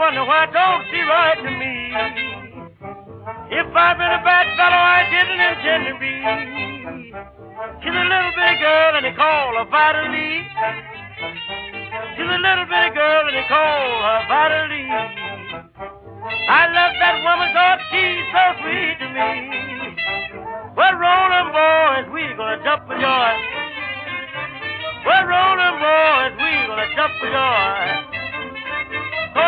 wonder why don't she write to me? If I've been a bad fellow, I didn't intend to be. She's a little bitty girl and they call her Vitalie. She's a little bitty girl and they call her Vitalie. I love that woman cause she's so sweet to me. We're rolling boys, we're gonna jump for joy. We're rolling boys, we're gonna jump for joy.